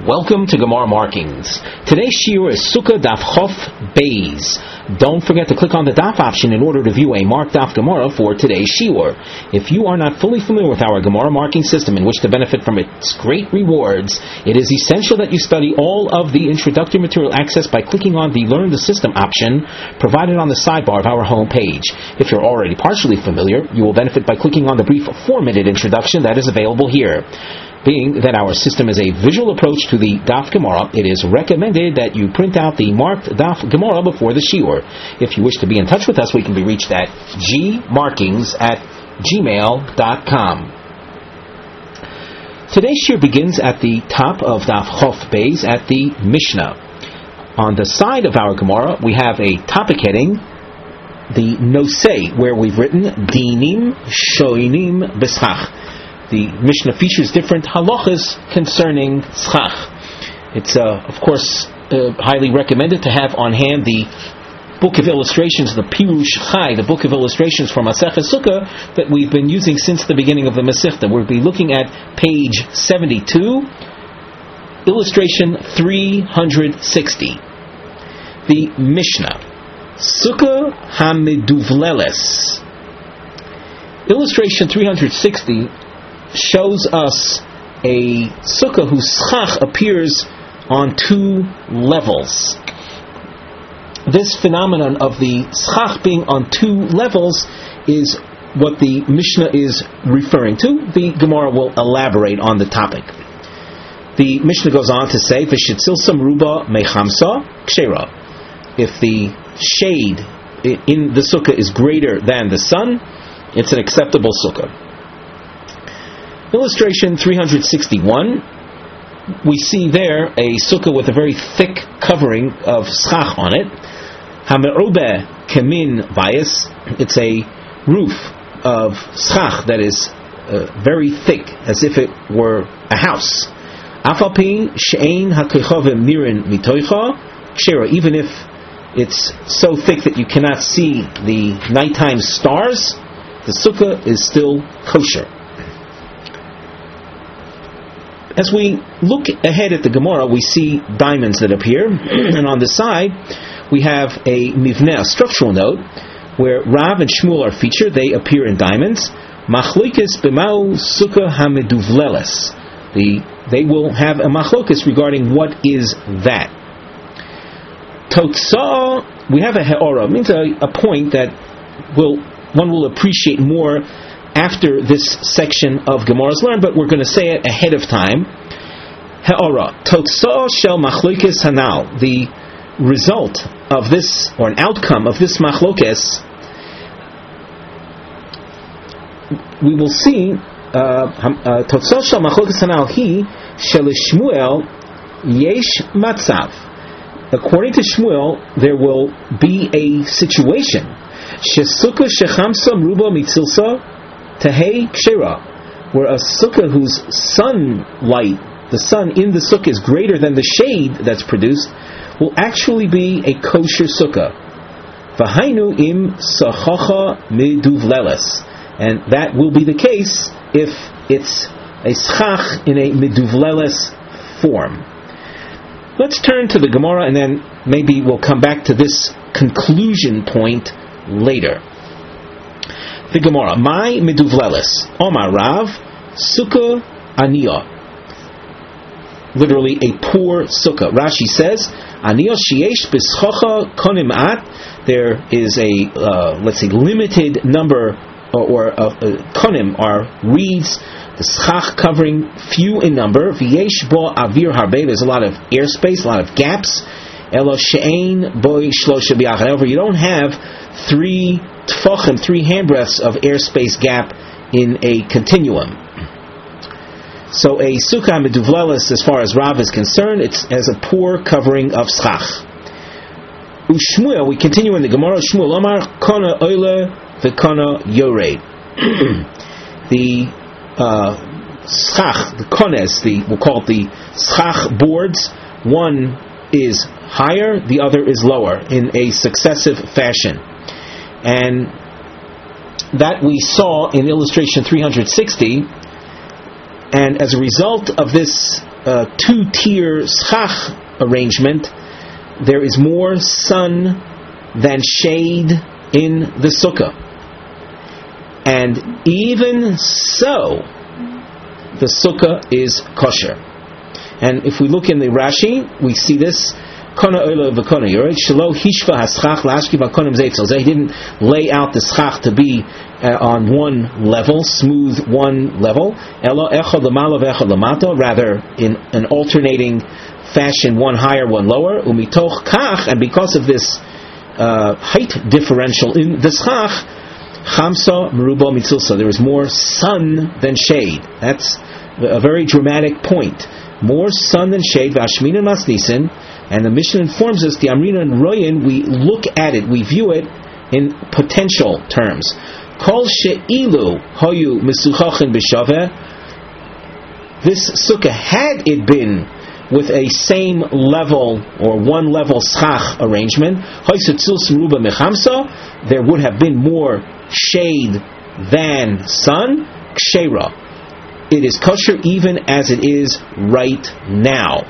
Welcome to Gemara Markings. Today's shiur is Sukkah Daf Chof Beis. Don't forget to click on the Daf option in order to view a marked Daf Gemara for today's shiur. If you are not fully familiar with our Gemara marking system and wish to benefit from its great rewards, it is essential that you study all of the introductory material accessed by clicking on the Learn the System option provided on the sidebar of our home page. If you're already partially familiar, you will benefit by clicking on the brief 4-minute introduction that is available here. Being that our system is a visual approach to the Daf Gemara, it is recommended that you print out the marked Daf Gemara before the shiur. If you wish to be in touch with us, we can be reached at gmarkings@gmail.com. Today's shiur begins at the top of Daf Chof Beis at the Mishnah. On the side of our Gemara, we have a topic heading, the Nosei, where we've written Dinim Shoinim B'Schach. The Mishnah features different halachas concerning schach. It's, of course, highly recommended to have on hand the book of illustrations, the Pirush Chai, the book of illustrations from Masechah Sukkah that we've been using since the beginning of the Masechta. We'll be looking at page 72, illustration 360. The Mishnah, Sukkah HaMeduvleles. Illustration 360 shows us a sukkah whose schach appears on two levels. This phenomenon of the schach being on two levels is what the Mishnah is referring to. The Gemara will elaborate on the topic. The Mishnah goes on to say, "V'shitzilsam ruba mechamsa kshera." If the shade in the sukkah is greater than the sun, it's an acceptable sukkah. Illustration 361, we see there a sukkah with a very thick covering of schach on it. Hamerube kemin vayis, it's a roof of schach that is very thick, as if it were a house. Afalpi she'ein hakechavim nirin mitoicha kshera, even if it's so thick that you cannot see the nighttime stars, the sukkah is still kosher. As we look ahead at the Gemara, we see diamonds that appear, and on the side we have a mivneh, a structural note, where Rav and Shmuel are featured. They appear in diamonds. Machlokes b'mau sukkah hameduvleles. They will have a machlokes regarding what is that. Totsah, we have a he'ora, means a point that one will appreciate more after this section of Gemara's learned, but we're going to say it ahead of time. He'ora, Totsah shel machlokes hanal. The result of this, or an outcome of this machlokes, we will see, Totsah shel machlokes hanal hi shel Shmuel yesh matzav. According to Shmuel, there will be a situation. Shesukkah shechamsa ruba mitzilsa Tahei Kshera, where a sukkah whose sunlight, the sun in the sukkah is greater than the shade that's produced, will actually be a kosher sukkah. V'hainu im sachacha meduvleles, and that will be the case if it's a schach in a meduvleles form. Let's turn to the Gemara, and then maybe we'll come back to this conclusion point later. The Gemara, my meduvleles, Omar Rav, sukkah aniyah. Literally, a poor sukkah. Rashi says, aniyah sheyesh b'schacha konim at. There is a, let's say, limited number, or konim are reeds, the schach covering few in number. V'yesh bo avir harbe. There's a lot of airspace, a lot of gaps. Elo she'ein boi shlosha b'yachad. However, you don't have three tfachim, 3 handbreadths of airspace gap in a continuum. So a sukkah meduvleles, as far as Rav is concerned, it's as a poor covering of schach. Ushmuel, we continue in the Gemara. Shmuel Omar kona oile v'kona yored. The schach, the kones, we'll call it the schach boards. One is higher, the other is lower in a successive fashion. And that we saw in illustration 360, and as a result of this two-tier schach arrangement, there is more sun than shade in the sukkah. And even so, the sukkah is kosher. And if we look in the Rashi, we see this. He didn't lay out the schach to be on one level, smooth one level. Rather, in an alternating fashion, one higher, one lower. And because of this height differential in the schach, there is more sun than shade. That's a very dramatic point. More sun than shade. And the Mishnah informs us, the Amrina and Royan, we look at it, we view it in potential terms. Kol she'ilu hoyu mesuchachin b'shaveh. This sukkah, had it been with a same level or one level schach arrangement, there would have been more shade than sun. Kshera. It is kosher even as it is right now.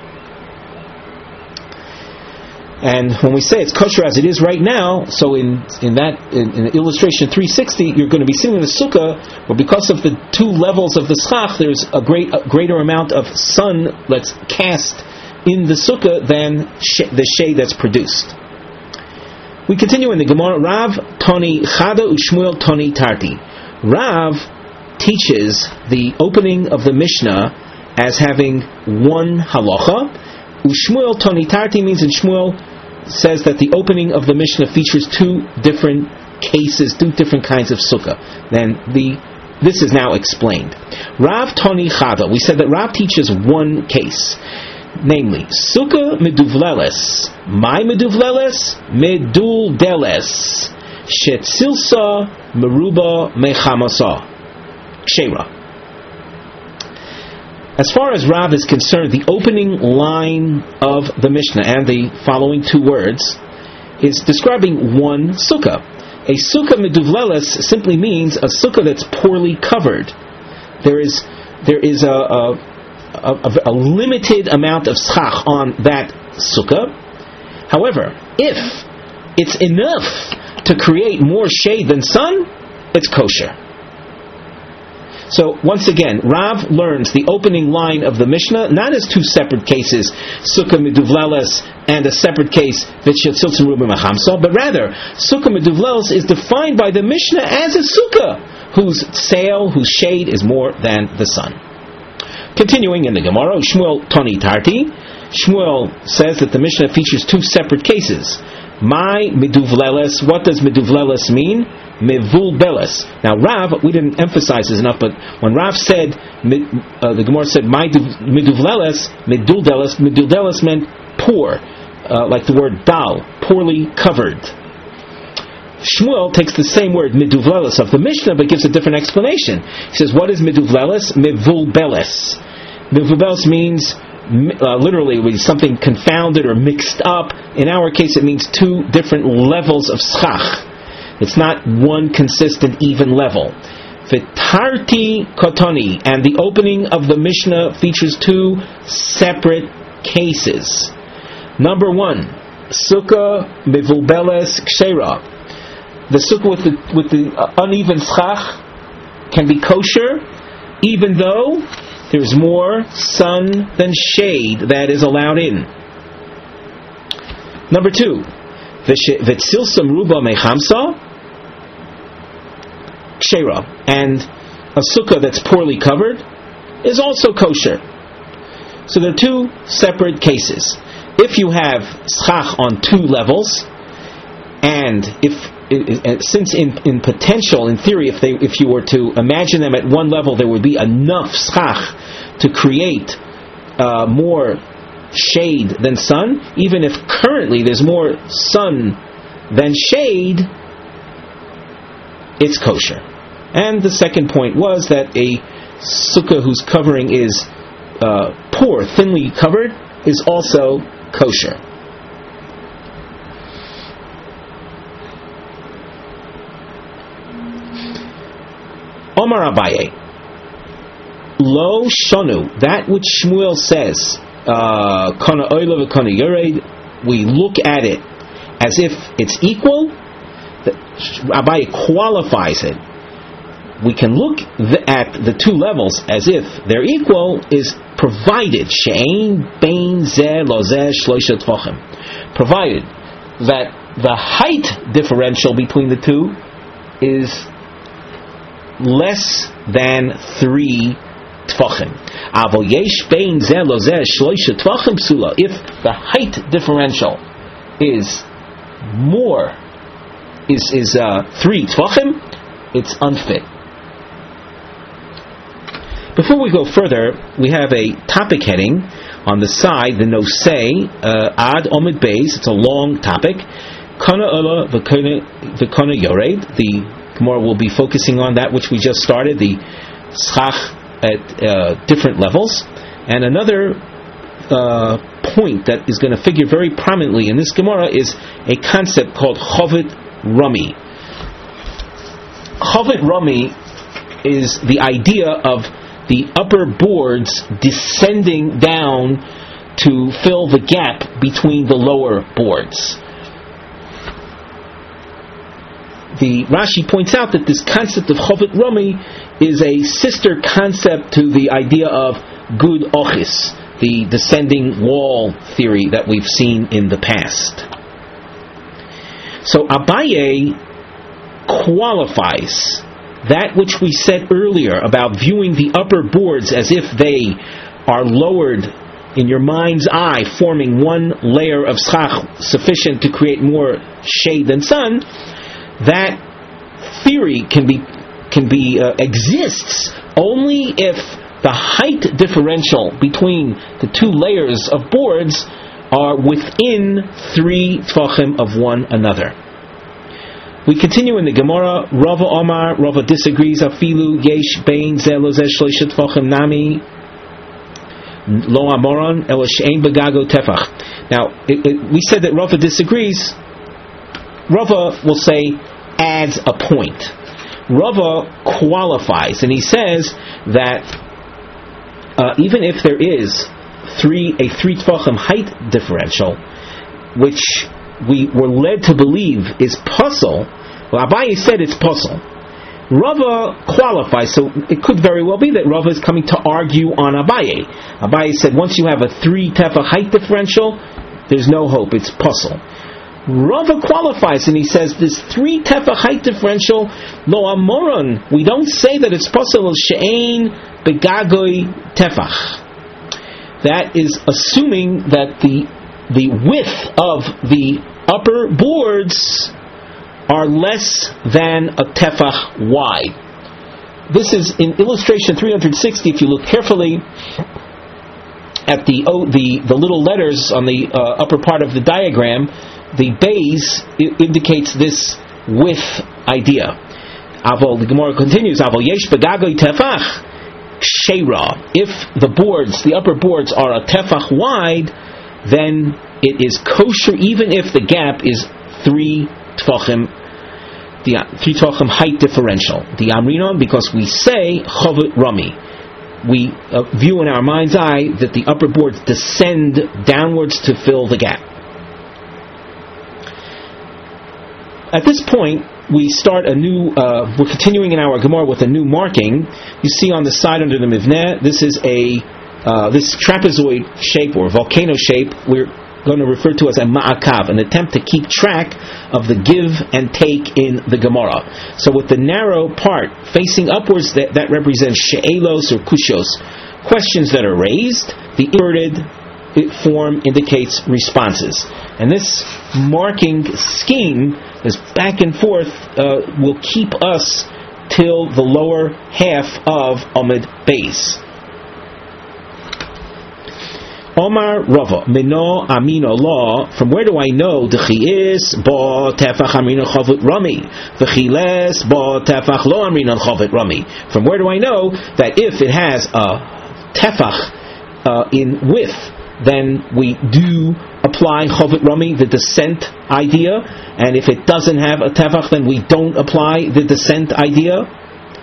And when we say it's kosher as it is right now, so in illustration 360, you're going to be seeing the sukkah, but because of the two levels of the schach, there's a greater amount of sun that's cast in the sukkah than the shade that's produced. We continue in the Gemara. Rav Toni Chada Ushmuel Toni Tarti. Rav teaches the opening of the Mishnah as having one halacha. Ushmuel Toni Tarti means in Shmuel says that the opening of the Mishnah features two different cases, two different kinds of sukkah. Then this is now explained. Rav Toni Chada. We said that Rav teaches one case, namely sukkah meduvleles. My meduvleles meduldeles. Shetzilsa meruba mechamasa. Kshera. As far as Rav is concerned, the opening line of the Mishnah and the following two words is describing one sukkah. A sukkah meduvleles simply means a sukkah that's poorly covered. There is a limited amount of schach on that sukkah. However, if it's enough to create more shade than sun, it's kosher. So once again, Rav learns the opening line of the Mishnah not as two separate cases, sukkah meduvleles and a separate case v'shetziltzim ruba mechamsa, but rather sukkah meduvleles is defined by the Mishnah as a sukkah whose sail, whose shade is more than the sun. Continuing in the Gemara, Shmuel Toni Tarti. Shmuel says that the Mishnah features two separate cases. My meduvleles. What does meduvleles mean? Mevulbeles. Now Rav, we didn't emphasize this enough, but when Rav said, the Gemara said, my meduvleles, meduldeles meant poor, like the word dal, poorly covered. Shmuel takes the same word, meduvleles, of the Mishnah, but gives a different explanation. He says, what is meduvleles? Mevulbeles. Mevulbeles means literally something confounded or mixed up. In our case, it means two different levels of schach. It's not one consistent, even level. V'tarti kotoni, and the opening of the Mishnah features two separate cases. Number one, sukkah mevulbeles kshera. The sukkah with the uneven schach can be kosher, even though there's more sun than shade that is allowed in. Number two, v'tzilsam ruba mechamsa kshera, and a sukkah that's poorly covered is also kosher. So there are two separate cases. If you have schach on two levels, and since in potential, in theory, if you were to imagine them at one level, there would be enough schach to create more shade than sun. Even if currently there's more sun than shade, it's kosher. And the second point was that a sukkah whose covering is poor, thinly covered, is also kosher. Omar Abaye. Lo shonu, that which Shmuel says, kana oila v'kana yored, we look at it as if it's equal. Abaye qualifies it. We can look at the two levels as if they're equal, is provided she'ein bein zeh lo zeh shloisha tvachim, provided that the height differential between the two is less than 3 tvachim. Avo yesh bein zeh lo zeh shloisha tvachim psula. If the height differential is more, is 3 tvachim, it's unfit. Before we go further, we have a topic heading on the side, the nosei, ad omid beis. It's a long topic. Kana ola v'kana yored. The Gemara will be focusing on that which we just started, the schach at different levels. And another point that is going to figure very prominently in this Gemara is a concept called Chovet Rami. Chovet Rami is the idea of the upper boards descending down to fill the gap between the lower boards. The Rashi points out that this concept of Chovet Rami is a sister concept to the idea of Gud Ochis, the descending wall theory that we've seen in the past. So Abaye qualifies that which we said earlier about viewing the upper boards as if they are lowered in your mind's eye, forming one layer of schach sufficient to create more shade than sun. That theory can be exists only if the height differential between the two layers of boards are within 3 tvachim of one another. We continue in the Gemara. Rava Omar, Rava disagrees. Afilu yesh bein zeh lo zeh shloisha tvachim nami lo amoron elo she'ein begago tefach. Now, we said that Rava disagrees. Rava will say adds a point. Rava qualifies, and he says that even if there is a 3 tvachim height differential, which we were led to believe is puzzle. Well, Abaye said it's puzzle. Rava qualifies, so it could very well be that Rava is coming to argue on Abaye. Abaye said once you have a 3 tefach height differential, there's no hope, it's puzzle. Rava qualifies and he says this 3 tefach height differential, lo amoron, we don't say that it's puzzle, she'ein begagoi tefach. That is assuming that the width of the upper boards are less than a tefach wide. This is in illustration 360. If you look carefully at the little letters on the upper part of the diagram, the bays indicates this width idea. Avol, the Gemara continues, Avol yesh begagoi tefach sheira. If the upper boards are a tefach wide, then it is kosher even if the gap is 3 tvachim, the 3 tvachim height differential. The Amrinon, because we say Chovet Rami, we view in our mind's eye that the upper boards descend downwards to fill the gap. At this point, we start a new. We're continuing in our Gemara with a new marking. You see on the side under the Mivneh, this is this trapezoid shape or volcano shape we're going to refer to as a ma'akav, an attempt to keep track of the give and take in the Gemara. So with the narrow part facing upwards, that represents she'elos or kushos, questions that are raised. The inverted form indicates responses. And this marking scheme, this back and forth, will keep us till the lower half of Amud Beis. Omar Rava, Mino Amino Law, from where do I know D'chi is Ba Tefach Amino Chovet Rami, V'chiles Ba Tefach Lo Amino Chovet Rami? From where do I know that if it has a Tefach in width, then we do apply Chovet Rami, the descent idea, and if it doesn't have a Tefach, then we don't apply the descent idea?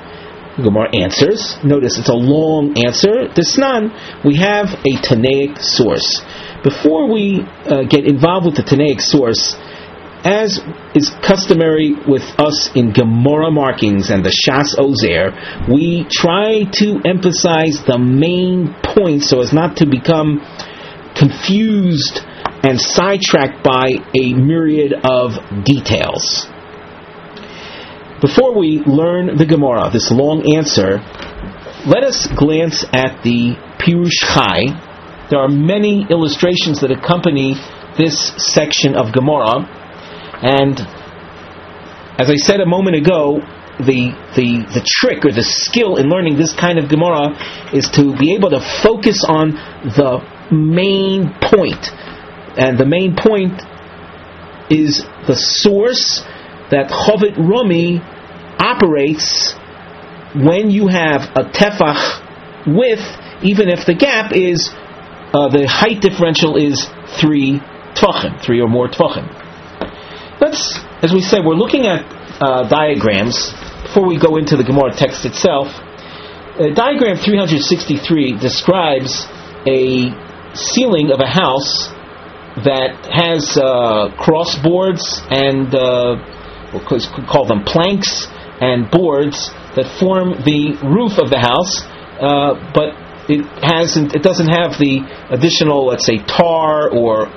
The Gemara answers. Notice it's a long answer. Desnan, we have a Tanaic source. Before we get involved with the Tanaic source, as is customary with us in Gemara markings and the Shas Ozer, we try to emphasize the main points so as not to become confused and sidetracked by a myriad of details. Before we learn the Gemara, this long answer, let us glance at the Pirush Chai. There are many illustrations that accompany this section of Gemara, and as I said a moment ago, the trick or the skill in learning this kind of Gemara is to be able to focus on the main point. And the main point is the source that Chovet Rumi operates when you have a tefach width, even if the gap is, the height differential is 3 tvachim, 3 or more tvachim. As we said, we're looking at diagrams. Before we go into the Gemara text itself, diagram 363 describes a ceiling of a house that has crossboards and we'll call them planks and boards that form the roof of the house, but it doesn't have the additional, let's say, tar or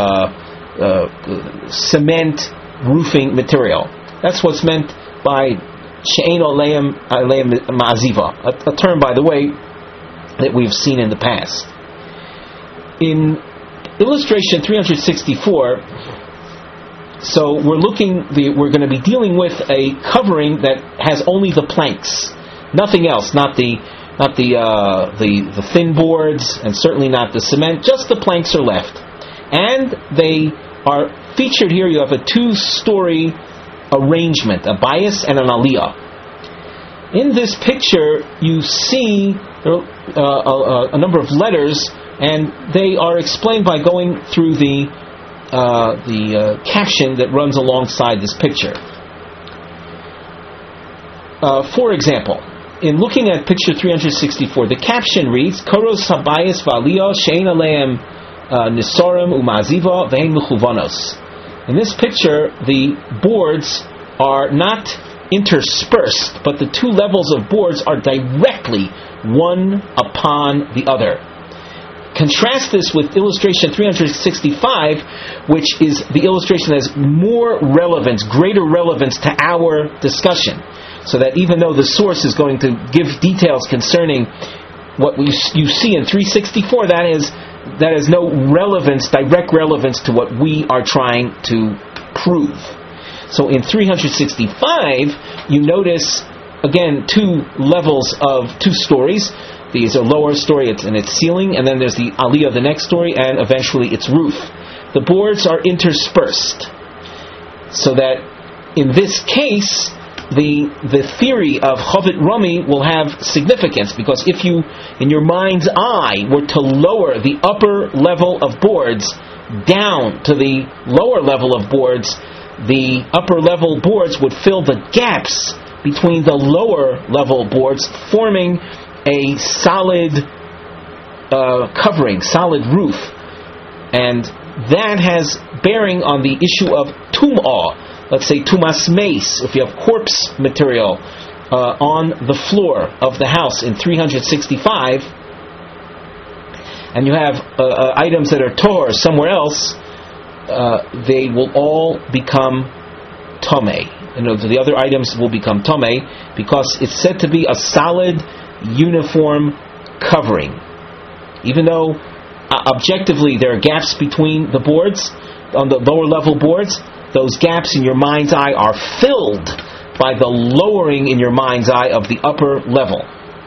cement roofing material. That's what's meant by she'ein aleim ma'aziva, a term, by the way, that we've seen in the past. In illustration 364, so we're going to be dealing with a covering that has only the planks, nothing else, not the thin boards, and certainly not the cement. Just the planks are left, and they are featured here. You have a 2-story arrangement, a bias and an aliyah. In this picture, you see a number of letters, and they are explained by going through the caption that runs alongside this picture. For example, in looking at picture 364, the caption reads, Koros habayis v'aliyah she'ein aleim nisorim u'ma'aziva v'hein mechuvanos. In this picture, the boards are not interspersed, but the 2 levels of boards are directly one upon the other. Contrast this with illustration 365, which is the illustration that has more relevance, greater relevance to our discussion. So that even though the source is going to give details concerning what you see in 364, that has no relevance, direct relevance to what we are trying to prove. So in 365, you notice, again, 2 levels of 2 stories. There's a lower story and its ceiling, and then there's the aliyah, the next story, and eventually its roof. The boards are interspersed, so that in this case, the theory of Chovet Rumi will have significance, because if you, in your mind's eye, were to lower the upper level of boards down to the lower level of boards, the upper level boards would fill the gaps between the lower level boards, forming a solid covering, solid roof. And that has bearing on the issue of tum'ah. Let's say tumas meis, if you have corpse material on the floor of the house in 365, and you have items that are tor somewhere else, they will all become tomei. The other items will become tomei, because it's said to be a solid, uniform covering. Even though objectively there are gaps between the boards, on the lower level boards, those gaps in your mind's eye are filled by the lowering in your mind's eye of the upper level.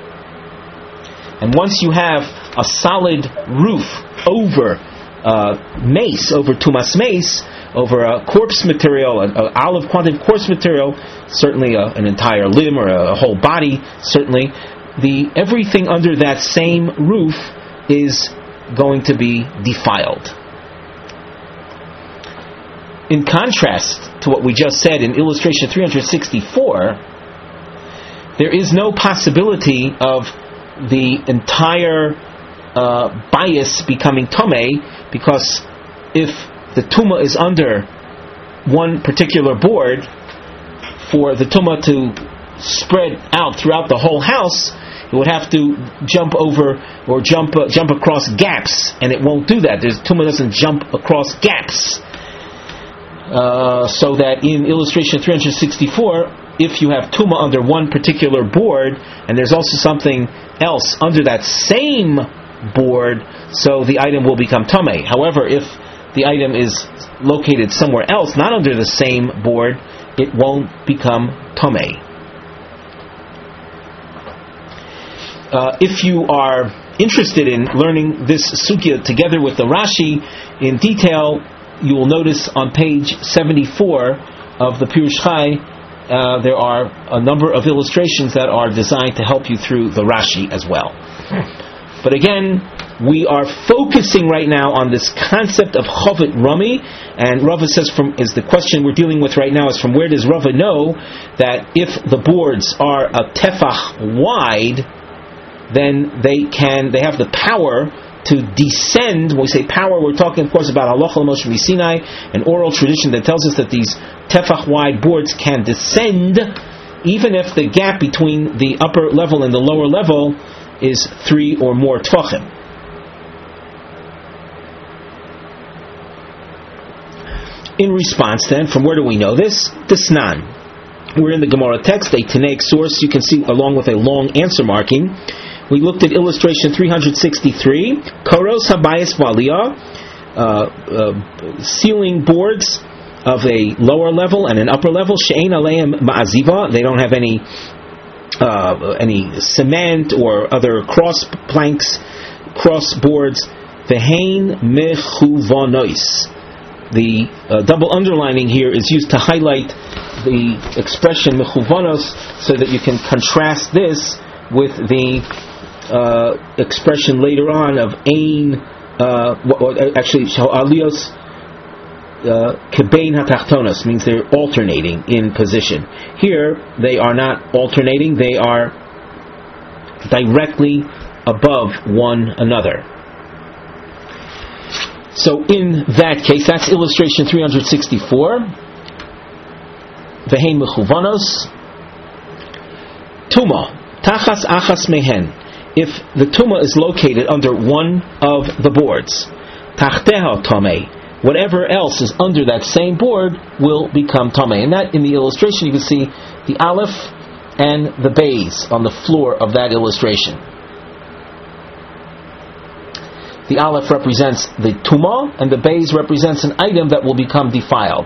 And once you have a solid roof over mace, over tumas mace, over a corpse material, an olive quantity corpse material, certainly an entire limb or a whole body, certainly, everything under that same roof is going to be defiled. In contrast to what we just said in illustration 364, there is no possibility of the entire bias becoming Tomei, because if the Tumah is under one particular board, for the Tumah to spread out throughout the whole house, it would have to jump over or jump across gaps, and it won't do that. Tumah doesn't jump across gaps. So that in illustration 364, if you have Tumah under one particular board, and there's also something else under that same board, so the item will become Tameh. However, if the item is located somewhere else, not under the same board, it won't become Tameh. If you are interested in learning this sugya together with the Rashi in detail, you will notice on page 74 of the Pirush Chai, there are a number of illustrations that are designed to help you through the Rashi as well. But again, we are focusing right now on this concept of Chovot Rami, and Rava says is the question we're dealing with right now is from where does Rava know that if the boards are a tefach wide, then they have the power to descend. When we say power, we're talking of course about Halacha Moshe Sinai, an oral tradition that tells us that these tefach wide boards can descend even if the gap between the upper level and the lower level is 3 or more tvachim. In response then, from where do we know this? Desnan. We're in the Gemara text, a Tanaic source, you can see along with a long answer marking. We looked at illustration 363, Koros Habayis Valiyah, ceiling boards of a lower level and an upper level, She'ein Aleim Ma'aziva, they don't have any cement or other cross planks, cross boards, Ve'hein Mechuvonois. The double underlining here is used to highlight the expression Mechuvonos so that you can contrast this with the expression later on of Ein, actually Sha'alios Kebein HaTachtonos, means they're alternating in position. Here, they are not alternating, they are directly above one another. So in that case, that's illustration 364. Vehein mechuvanos. Tumah. Tachas achas mehen. If the tumah is located under one of the boards, tachteha tameh. Whatever else is under that same board will become tameh. And that, in the illustration, you can see the aleph and the beis on the floor of that illustration. The aleph represents the tumah, and the beis represents an item that will become defiled.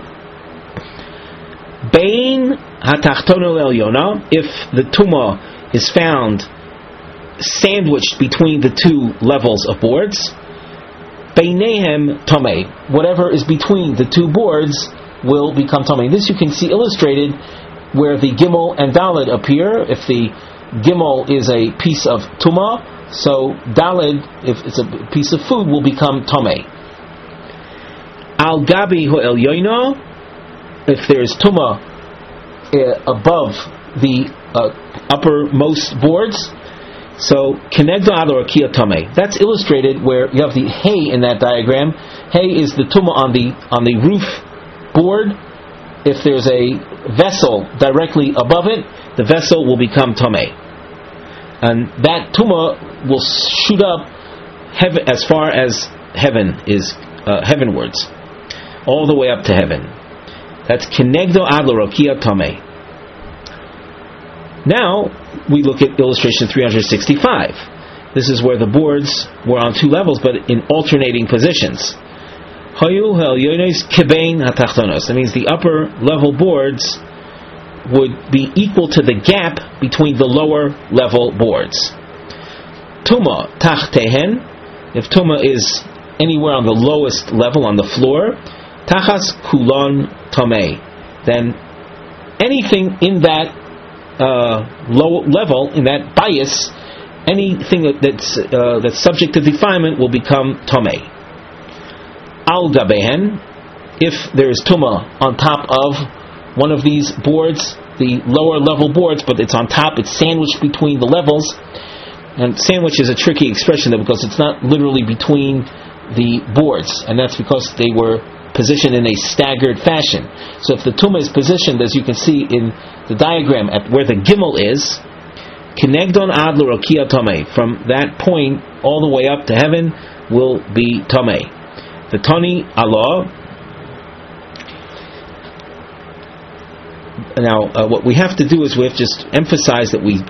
Bein hatachtono elyona, if the tumah is found sandwiched between the two levels of boards, beinehem tameh, whatever is between the two boards will become tameh. This you can see illustrated where the gimel and daled appear. If the gimel is a piece of tumah, so daled, if it's a piece of food, will become tameh. Al gabi ho'elyoino, if there is tumah above the uppermost boards, so kenegdo ador kia tameh. That's illustrated where you have the hay in that diagram. Hay is the tumah on the roof board. If there's a vessel directly above it, the vessel will become tameh. And that tumah will shoot up as far as heaven is heavenwards, all the way up to heaven. That's kenegdo adlo rakia tameh. Now we look at illustration 365. This is where the boards were on two levels, but in alternating positions. Hayu ha'elyonos kebein hatachtonos. That means the upper level boards would be equal to the gap between the lower level boards. Tumah tachtehen, if tumah is anywhere on the lowest level, on the floor, tachas kulon tameh, then anything in that low level, in that bias, anything that's subject to defilement will become tameh. Al gabehen, if there is tumah on top of one of these boards, the lower level boards, but it's on top, it's sandwiched between the levels. And sandwich is a tricky expression because it's not literally between the boards, and that's because they were positioned in a staggered fashion. So if the tumah is positioned, as you can see in the diagram, at where the gimel is, kinegdon ad l'rokia tomei, from that point all the way up to heaven will be tomei. The tani Allah. Now, what we have to do is we have to just emphasize that we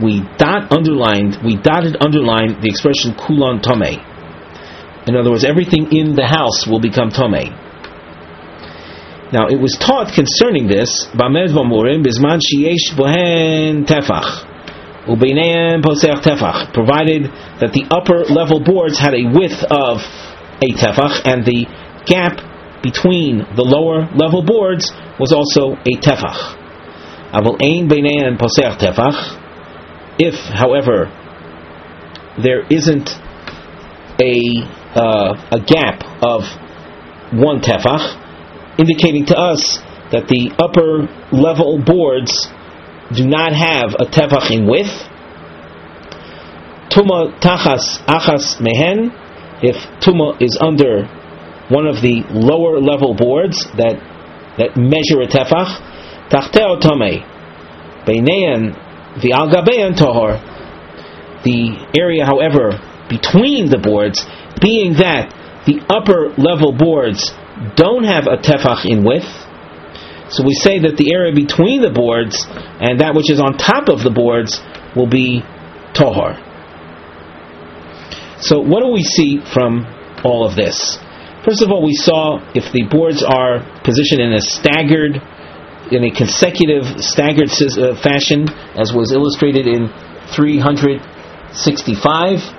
dotted underlined the expression kulon tomei. In other words, everything in the house will become tomei. Now, it was taught concerning this, Bamed Vamurim, Bizman Sheyesh Bohen Tefach, Ubeineim Poseach Tefach, provided that the upper level boards had a width of a Tefach, and the gap between the lower level boards was also a Tefach. Aval Ein Beineim Poseach Tefach, if, however, there isn't a gap of one Tefach, indicating to us that the upper level boards do not have a tefach in width. Tuma tachas achas mehen, if tuma is under one of the lower level boards that measure a tefach, tachteo tomei, beinean v'al gabean tohor. The area, however, between the boards, being that the upper level boards don't have a tefach in width, so we say that the area between the boards and that which is on top of the boards will be tohar. So what do we see from all of this? First of all, we saw if the boards are positioned in a consecutive staggered fashion, as was illustrated in 365.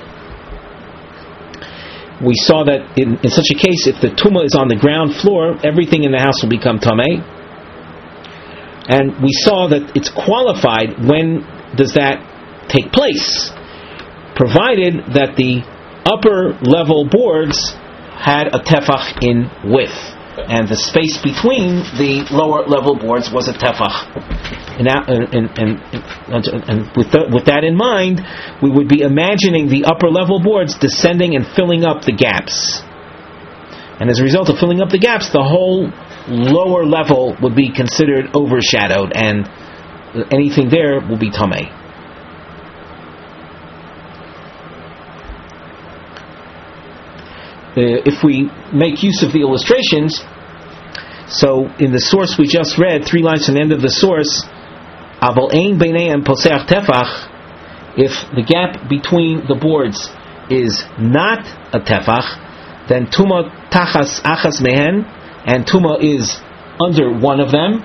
We saw that in such a case, if the tumah is on the ground floor, everything in the house will become tamei. And we saw that it's qualified when does that take place, provided that the upper level boards had a tefach in width, and the space between the lower level boards was a tefach. And with that in mind, we would be imagining the upper level boards descending and filling up the gaps. And as a result of filling up the gaps, the whole lower level would be considered overshadowed, and anything there will be tamei. If we make use of the illustrations, so in the source we just read, 3 lines from the end of the source, Aval ein beineim poseach tefach, if the gap between the boards is not a tefach, then tuma tachas achas mehen, and tuma is under one of them.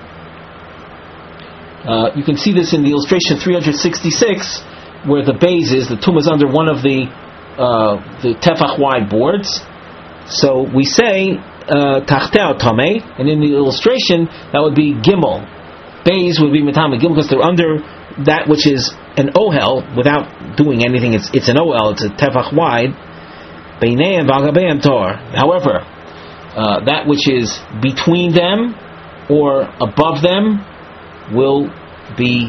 You can see this in the illustration 366, where the base is, the tuma is under one of the tefach wide boards. So we say tachteo tamei, and in the illustration that would be gimel. Bays would be metame gimel because they're under that which is an ohel without doing anything. It's an ohel. It's a tefach wide. Beineim v'agabeim tor. However, that which is between them or above them will be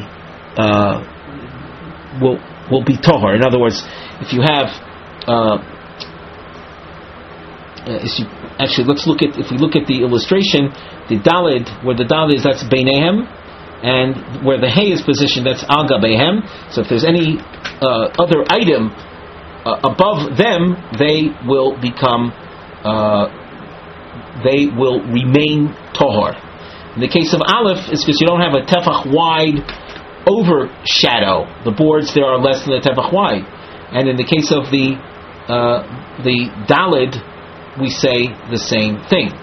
tohar. In other words, if you have if we look at the illustration, the dalid, where the dalid is, that's beinehem, and where the hay is positioned, that's al gabehem. So if there's any other item above them, they will remain tohar. In the case of aleph, it's because you don't have a tefach wide overshadow. The boards there are less than the tefach wide, and in the case of the dalid, we say the same thing.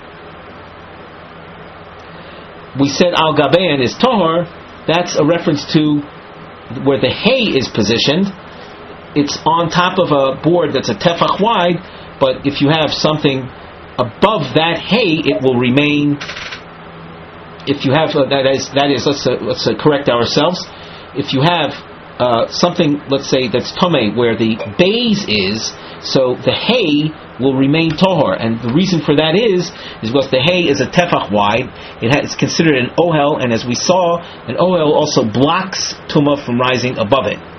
We said al gabein is tohar. That's a reference to where the hay is positioned. It's on top of a board that's a tefach wide, but if you have something above that hay, it will remain. If you have let's correct ourselves. If you have something, let's say that's tomei, where the base is, so the hay will remain tohor, and the reason for that is because the hay is a tefach wide. It's considered an ohel, and as we saw, an ohel also blocks tumah from rising above it.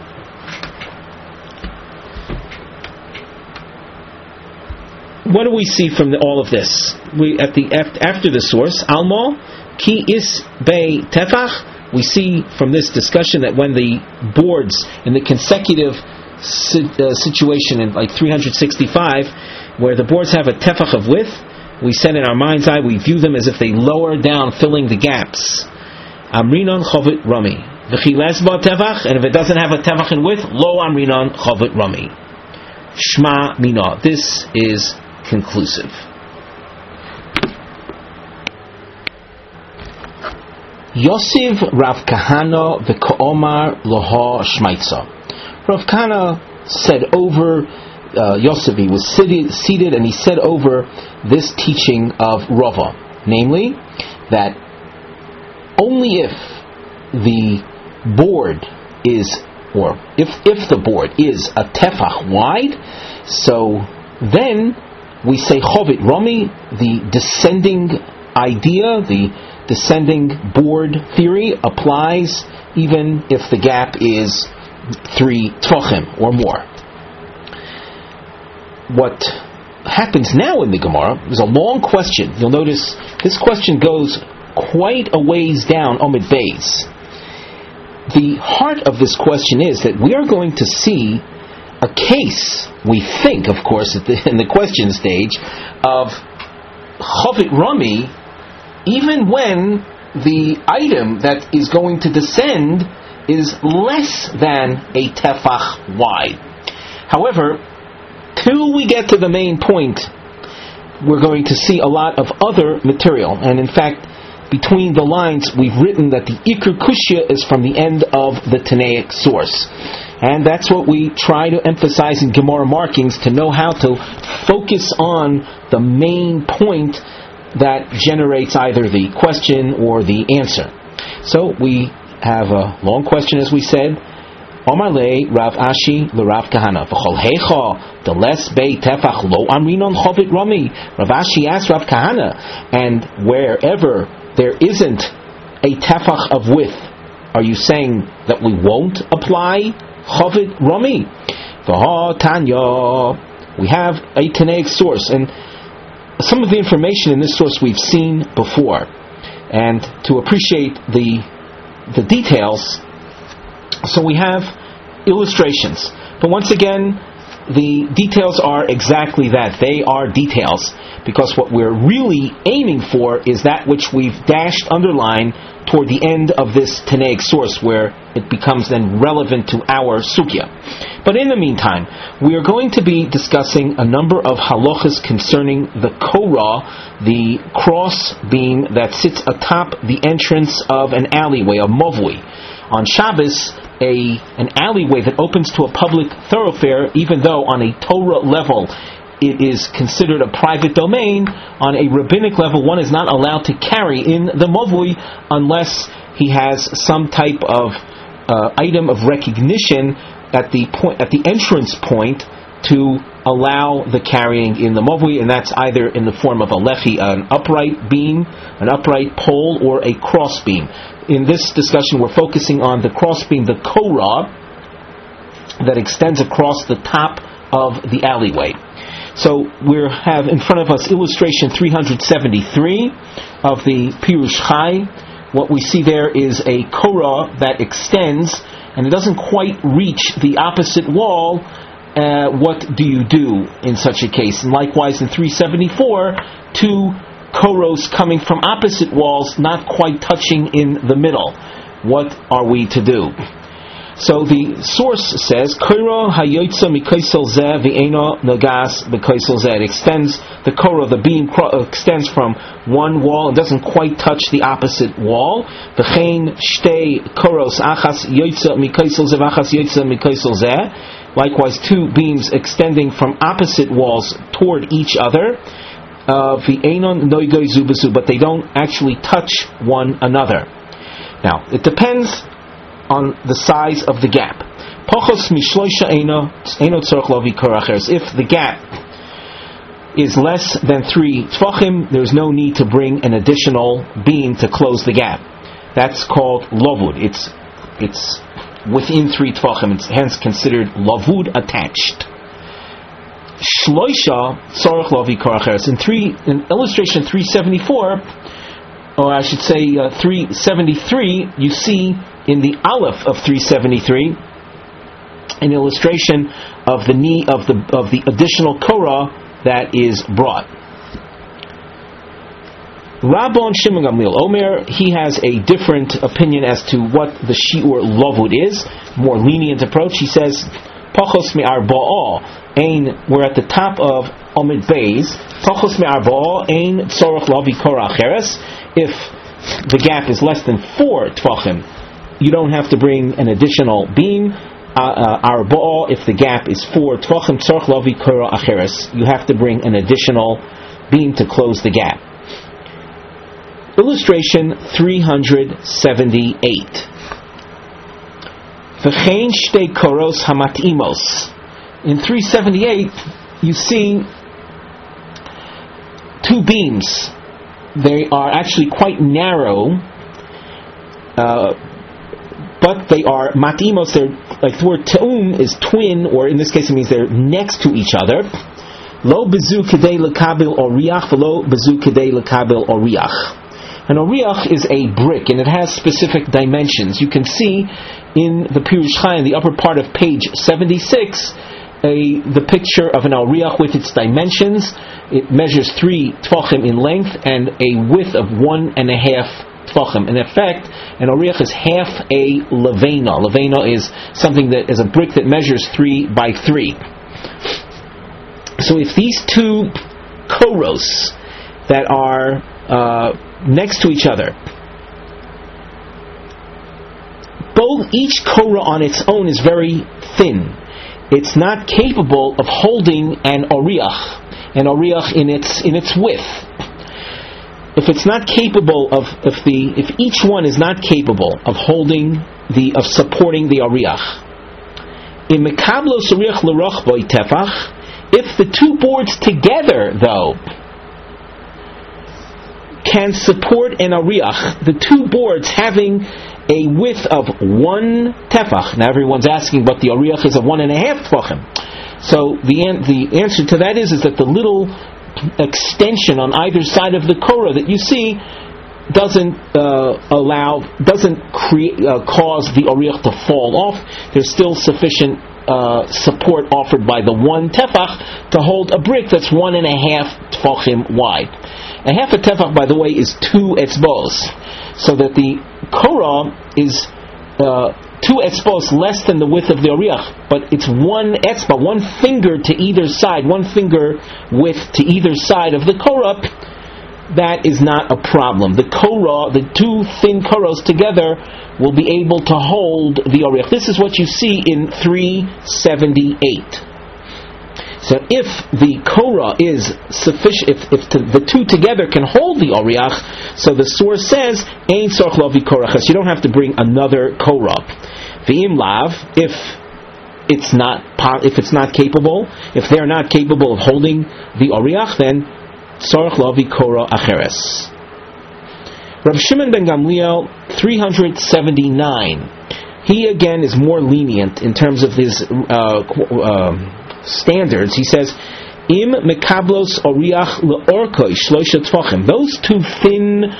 What do we see from all of this? After the source, Almo ki is bei tefach. We see from this discussion that when the boards in the consecutive situation in like 365, where the boards have a tefach of width, we said in our mind's eye we view them as if they lower down, filling the gaps. Amrinon chovit rami. V'chi lesba tefach, and if it doesn't have a tefach in width, lo amrinon chovit rami. Shma mina. This is conclusive. Yosiv Rav Kahana v'Ko'omar loha shmaitza. Rav Kahana said over Yosef, he was seated, and he said over this teaching of Rava, namely that only if the board is, or if the board is a tefach wide, so then we say chovit rami, the descending idea, the descending board theory applies even if the gap is 3 tefachim or more. What happens now in the Gemara is a long question. You'll notice this question goes quite a ways down Omid Beis. The heart of this question is that we are going to see a case, we think, of course, in the question stage, of chovit rami, even when the item that is going to descend is less than a tefach wide. However, till we get to the main point, we're going to see a lot of other material. And in fact, between the lines, we've written that the Iker Kushya is from the end of the Tanaic source. And that's what we try to emphasize in Gemara markings, to know how to focus on the main point that generates either the question or the answer. So we have a long question, as we said. Omar le Rav Ashi le Rav Kahana v'chol heicha the less bei tefach lo amrinon chovit rami. Rav Ashi asked Rav Kahana, and wherever there isn't a tefach of width, are you saying that we won't apply chovit rami? V'ha tanya, we have a Tanaic source, and some of the information in this source we've seen before, and to appreciate the details, so we have illustrations. But once again, the details are exactly that. They are details, because what we're really aiming for is that which we've dashed underline toward the end of this Tanaic source, where it becomes then relevant to our sugya. But in the meantime, we are going to be discussing a number of halachas concerning the korah, the cross beam that sits atop the entrance of an alleyway, a movui. On Shabbos, an alleyway that opens to a public thoroughfare, even though on a Torah level it is considered a private domain, on a rabbinic level one is not allowed to carry in the movui unless he has some type of item of recognition at the entrance point to allow the carrying in the movui, and that's either in the form of a lechi, an upright beam, an upright pole, or a cross beam. In this discussion, we're focusing on the cross beam, the korah, that extends across the top of the alleyway. So we have in front of us illustration 373 of the Pirush Chai. What we see there is a korah that extends, and it doesn't quite reach the opposite wall. What do you do in such a case? And likewise in 374, two koros coming from opposite walls, not quite touching in the middle. What are we to do? So the source says, Korah hayoytza mikaisel zeh v'eino nagas b'kaisel zeh. It extends, the korah, the beam extends from one wall and doesn't quite touch the opposite wall. V'chein shtei koros achas yoytza mikaisel zeh v'achas yoytza mikaisel zeh. Likewise, two beams extending from opposite walls toward each other. V'einon noigoi zubazu, but they don't actually touch one another. Now, it depends on the size of the gap. If the gap is less than 3 tvachim, there's no need to bring an additional beam to close the gap. That's called lavud. It's within 3 tvachim. It's hence considered lavud attached. Shloisha tzarich lavi karacheres. In illustration 374, or I should say 373, you see in the aleph of 373 an illustration of the knee of the additional korah that is brought. Rabban Shimon Gamliel Omer, he has a different opinion as to what the shiur lavud is, more lenient approach. He says, Pachos me'arba'ah, we're at the top of Omid Beis, Pachos me'arba'ah, ein tzorach lavi korah acheres. If the gap is less than 4 tvachim, you don't have to bring an additional beam. Arba'ah, if the gap is 4 tvachim, tzorach lavi korah acheres, you have to bring an additional beam to close the gap. Illustration 378. V'chein shtei koros hamatimos. In 378, you see 2 beams. They are actually quite narrow, but they are matimos. They're like the word te'um is twin, or in this case it means they're next to each other. Lo bezu kedei lekabil oriach, v'lo bezu kedei lekabil oriach. An oriach is a brick, and it has specific dimensions. You can see in the Pirush Chai, in the upper part of page 76, the picture of an oriach with its dimensions. It measures 3 tvachim in length and a width of 1.5 tvachim. In effect, an oriach is half a levena. Levena is something that is a brick that measures 3 by 3. So if these 2 koros that are next to each other, each korah on its own is very thin. It's not capable of holding an oriach in its width. If it's not capable of, if each one is not capable of supporting the oriach, in mekablos oriach l'roch boi tefach, if the 2 boards together though can support an ariach, the 2 boards having a width of 1 tefach. Now everyone's asking, but the ariach is of 1.5 tefachim. So the answer to that is that the little extension on either side of the korah that you see doesn't cause the ariach to fall off. There's still sufficient support offered by the 1 tefach to hold a brick that's 1.5 tefachim wide. A half a tefach, by the way, is 2 etzbos, so that the korah is 2 etzbos less than the width of the oriach, but it's 1 etzba, 1 finger to either side, 1 finger width to either side of the korah. That is not a problem. The 2 thin koros together will be able to hold the oriach. This is what you see in 378. So if the korah is sufficient, if the 2 together can hold the oriach, so the source says, Ein tzorach lavi korah, you don't have to bring another korah. V'im lav, if it's not capable, if they're not capable of holding the oriach, then tzorach lavi korah acheres. Rav Shimon ben Gamliel, 379. He again is more lenient in terms of his standards. He says, Im mekablos oriach leorkoi shloisha tvachim. Those 2 thin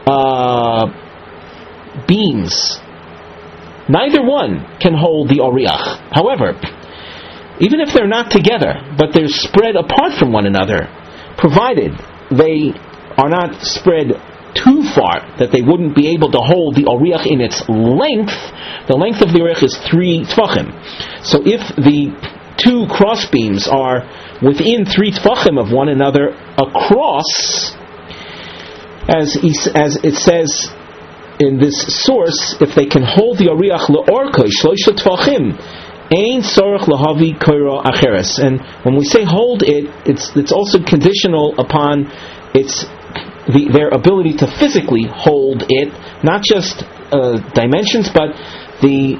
beams, neither one can hold the oriach. However, even if they're not together, but they're spread apart from one another, provided they are not spread too far that they wouldn't be able to hold the oriach in its length, the length of the oriach is 3 tvachim. So if the 2 cross beams are within 3 tvachim of one another across, as it says in this source, if they can hold the oriach leorkoi shloisha tvachim, ein tzorach lahavi korah acheres. And when we say hold it, it's also conditional upon their ability to physically hold it, not just dimensions, but the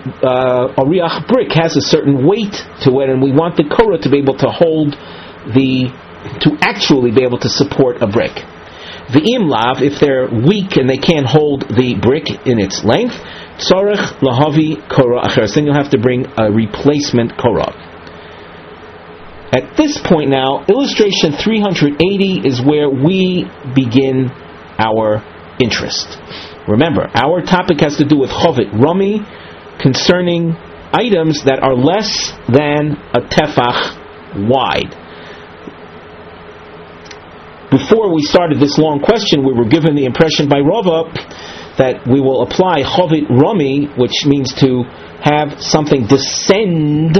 oriach brick has a certain weight to it, and we want the korah to be able to hold the to actually be able to support a brick. V'im lav, if they're weak and they can't hold the brick in its length, tzorech lahavi korah acheres, then you'll have to bring a replacement korah. At this point now, illustration 380 is where we begin our interest. Remember, our topic has to do with chovet rami, concerning items that are less than a tefach wide. Before we started this long question, we were given the impression by Rava that we will apply chovet rami, which means to have something descend,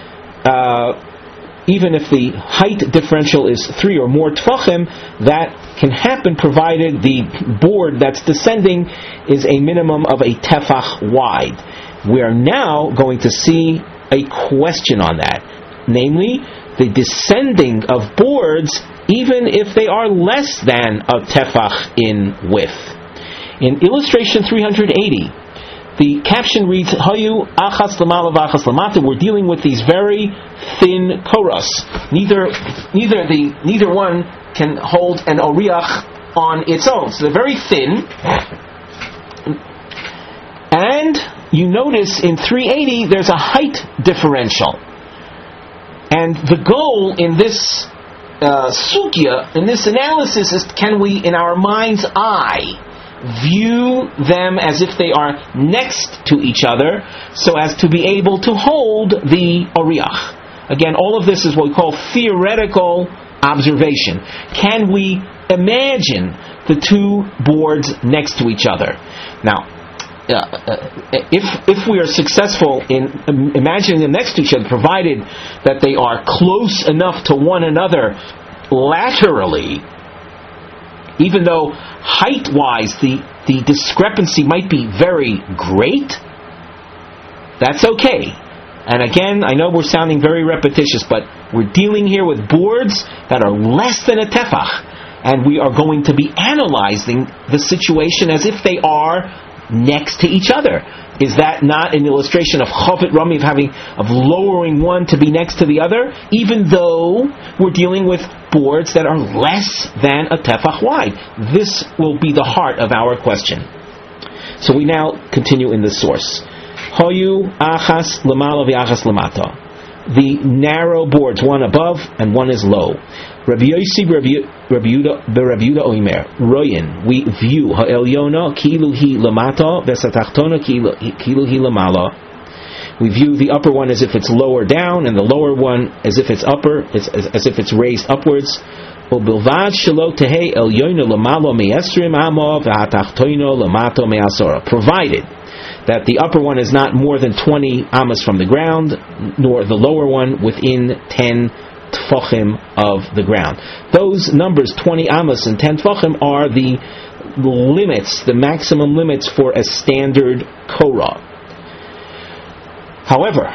even if the height differential is 3 or more tfachim, that can happen provided the board that's descending is a minimum of a tefach wide. We are now going to see a question on that, namely the descending of boards even if they are less than a tefach in width. In illustration 380, the caption reads, Hayu achas lamala v'achas lamata. We're dealing with these very thin koros. Neither one can hold an oriach on its own. So they're very thin. And you notice in 380 there's a height differential. And the goal in this sugya, in this analysis, is can we, in our mind's eye, view them as if they are next to each other so as to be able to hold the oriach. Again, all of this is what we call theoretical observation. Can we imagine the two boards next to each other? Now, if we are successful in imagining them next to each other, provided that they are close enough to one another laterally, even though height-wise the discrepancy might be very great, that's okay. And again, I know we're sounding very repetitious, but we're dealing here with boards that are less than a tefach, and we are going to be analyzing the situation as if they are next to each other. Is that not an illustration of chovet rami, of lowering one to be next to the other, even though we're dealing with boards that are less than a tefach wide? This will be the heart of our question. So we now continue in the source. Hoyu achas lamala v'achas lamata. The narrow boards, one above and one is low. Rabbi Yossi Rabbi Yehuda Oimer Royin, we view ha'elyona kilu hi lamata v'satachtona kilu hi lamala. We view the upper one as if it's lower down, and the lower one as if it's upper, as if it's raised upwards. Ubilvad shelo tehei elyona lamala me'esrim ama v'hatachtona lamato me'asora. Provided that the upper one is not more than 20 amas from the ground, nor the lower one within 10 tfachim of the ground. Those numbers, 20 amas and 10 tfachim, are the limits, the maximum limits for a standard korah. However,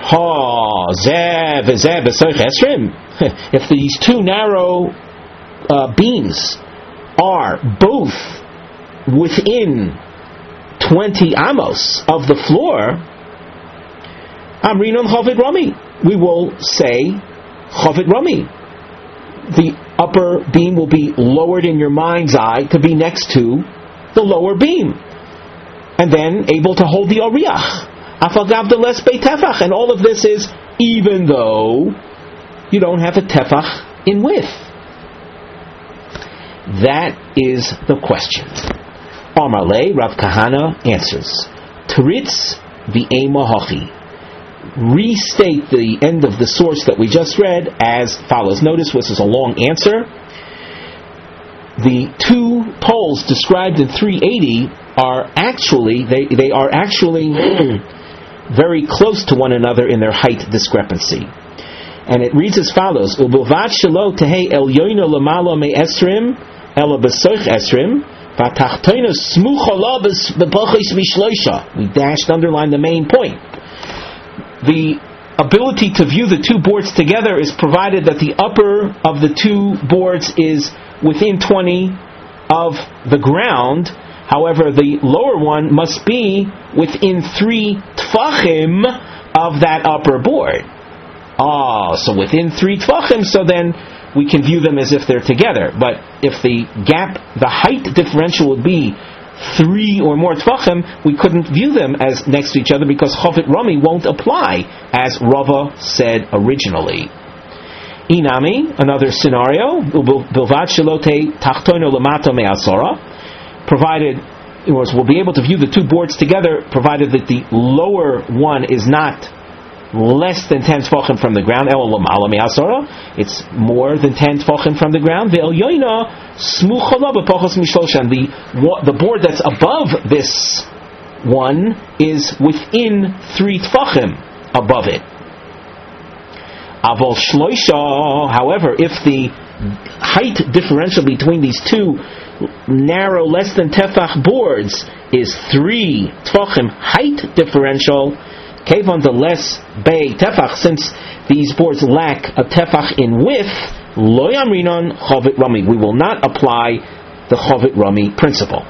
if these two narrow beams are both within 20 amos of the floor, Amrinon chovet rami, we will say chovet rami. The upper beam will be lowered in your mind's eye to be next to the lower beam, and then able to hold the oriach. Afagav de les bei tefach, and all of this is even though you don't have a tefach in width. That is the question. Amarle, Rav Kahana answers, Teritz v'ema hachi. Restate the end of the source that we just read as follows. Notice this is a long answer. The two poles described in 380 are actually very close to one another in their height discrepancy. And it reads as follows: Ubilvad shelo tehei elyono lamala me'esrim ela besoich esrim. We dashed underline the main point. The ability to view the two boards together is provided that the upper of the two boards is within 20 of the ground. However, the lower one must be within 3 tfachim of that upper board. So within 3 tfachim, so then we can view them as if they're together. But if the height differential would be 3 or more tvachim, we couldn't view them as next to each other because Chovit Rami won't apply, as Rava said originally. Inami, another scenario, Bilvad Shelote Tachtoino Lamato Me'asora, provided, we'll be able to view the two boards together, provided that the lower one is not less than 10 tvachim from the ground. It's more than 10 tvachim from the ground. The board that's above this one is within 3 tvachim above it. However, if the height differential between these two narrow, less than tefach boards is 3 tvachim height differential, Kevon the less bay tefach, since these boards lack a tefach in width, lo yamrinon chovit rami. We will not apply the chovit rami principle.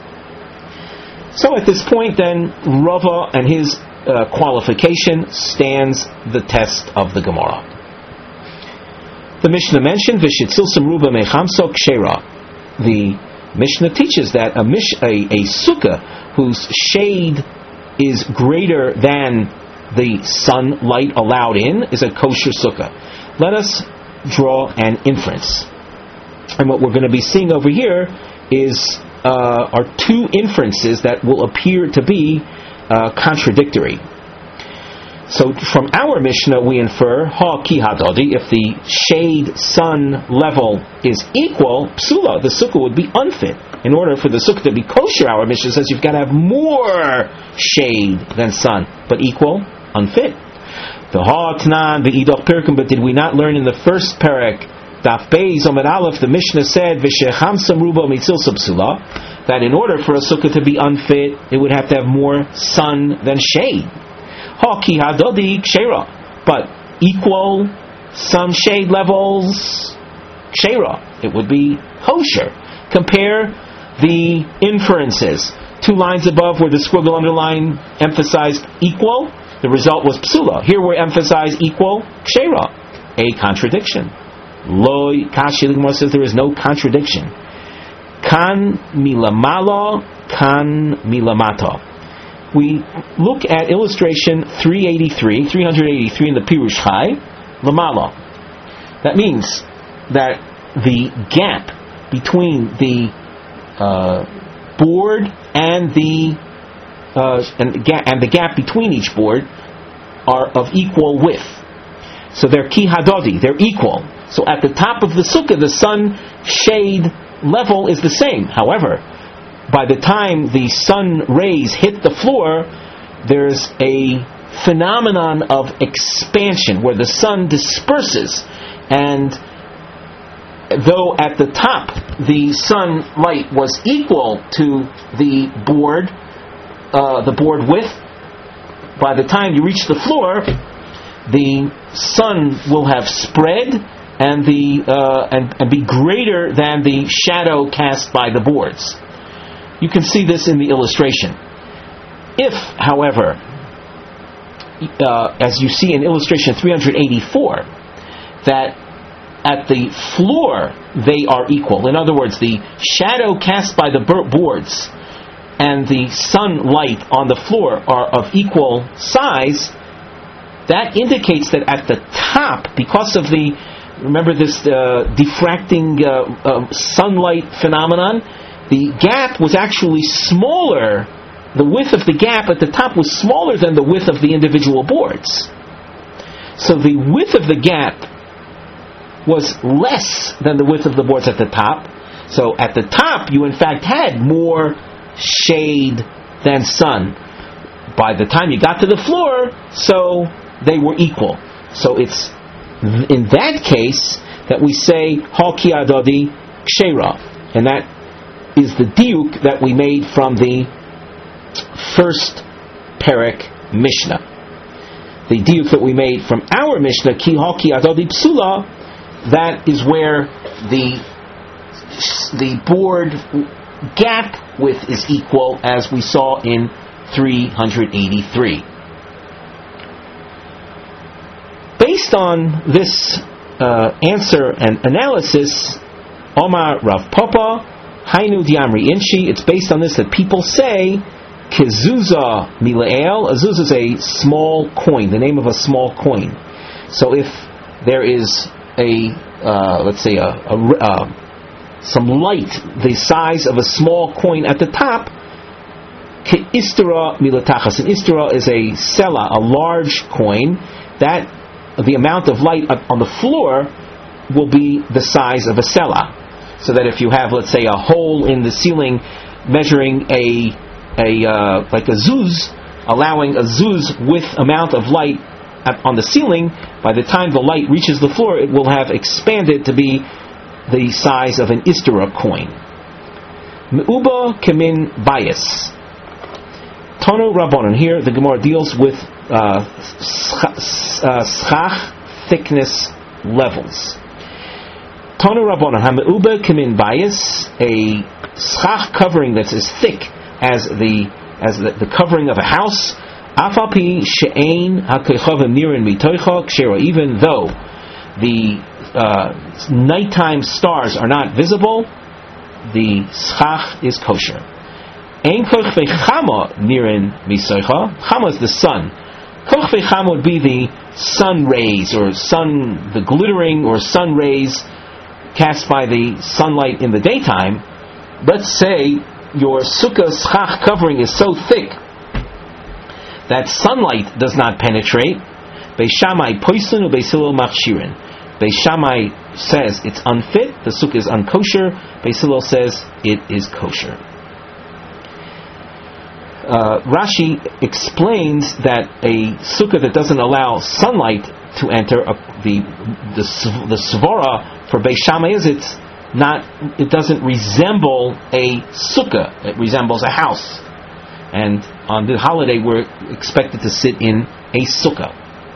So at this point, then, Rava and his qualification stands the test of the Gemara. The Mishnah mentioned v'shitzilsum ruba mechamso kshera. The Mishnah teaches that a sukkah whose shade is greater than the sunlight allowed in is a kosher sukkah. Let us draw an inference. And what we're going to be seeing over here are two inferences that will appear to be contradictory. So from our Mishnah we infer ha ki hadodi, if the shade sun level is equal, psula, the sukkah would be unfit. In order for the sukkah to be kosher, our Mishnah says you've got to have more shade than sun, but equal, unfit. The ha'tnan v'idoch pirkum, but did we not learn in the first parak daf beis omer aleph, the Mishnah said v'shechamsam ruba mitzilsa psula, that in order for a sukkah to be unfit, it would have to have more sun than shade. Haki hadodi kshera, but equal sun shade levels kshera, it would be kosher. Compare the inferences. 2 lines above where the squiggle underline emphasized equal, the result was psula. Here we emphasize equal kshera, a contradiction. Loi kashi, the Gemara says there is no contradiction. Kan milamala, kan milamata. We look at illustration 383 in the Pirush Chai, lamala. That means that the gap between the board and the gap between each board are of equal width. So they're ki hadodi, they're equal. So at the top of the sukkah, the sun shade level is the same. However, by the time the sun rays hit the floor, there's a phenomenon of expansion where the sun disperses, and though at the top the sunlight was equal to the board width, by the time you reach the floor, the sun will have spread and be greater than the shadow cast by the boards. You can see this in the illustration. If, however, as you see in illustration 384, that at the floor they are equal. In other words, the shadow cast by the boards and the sunlight on the floor are of equal size. That indicates that at the top, because of the, remember this diffracting sunlight phenomenon, the gap was actually smaller. The width of the gap at the top was smaller than the width of the individual boards. So the width of the gap was less than the width of the boards at the top. So at the top, you in fact had more shade than sun. By the time you got to the floor, so they were equal. So it's in that case that we say Haki Adadi Kshera, and that is the diuk that we made from the first Perek Mishnah. The diuk that we made from our Mishnah, Ki Haki Adadi Psula, that is where the board gap width is equal, as we saw in 383. Based on this answer and analysis, Omar Rav Papa, Hainu Diamri Inshi, it's based on this that people say, Kezuza Milael, a zuz is a small coin, the name of a small coin. So if there is let's say some light the size of a small coin at the top, Ke'istera Milatachas, an istera is a sela, a large coin, that the amount of light on the floor will be the size of a sela. So that if you have, let's say, a hole in the ceiling measuring like a zuz, allowing a zuz with amount of light on the ceiling, by the time the light reaches the floor, it will have expanded to be the size of an istera coin. Me'uba kemin bayis. Tono Rabbanon. Here the Gemara deals with schach, thickness levels. Tono Rabbanon. Hame'uba kemin bayis, a schach covering that's as thick as the covering of a house. Afapi she'ein hakeichavim nirin mitoicha kshera, even though the nighttime stars are not visible, the schach is kosher. Ein koch vechama nirin misoicha. Chama is the sun. Koch vechama would be the sun rays, or the glittering or sun rays cast by the sunlight in the daytime. Let's say your sukkah schach covering is so thick that sunlight does not penetrate. Beis Shammai poislin ubeis Hillel machshirin. Beis Shammai says it's unfit, the sukkah is unkosher. Beis Hillel says it is kosher. Rashi explains that a sukkah that doesn't allow sunlight to enter, the svara for Beis Shammai is it doesn't resemble a sukkah, it resembles a house. And on the holiday we're expected to sit in a sukkah.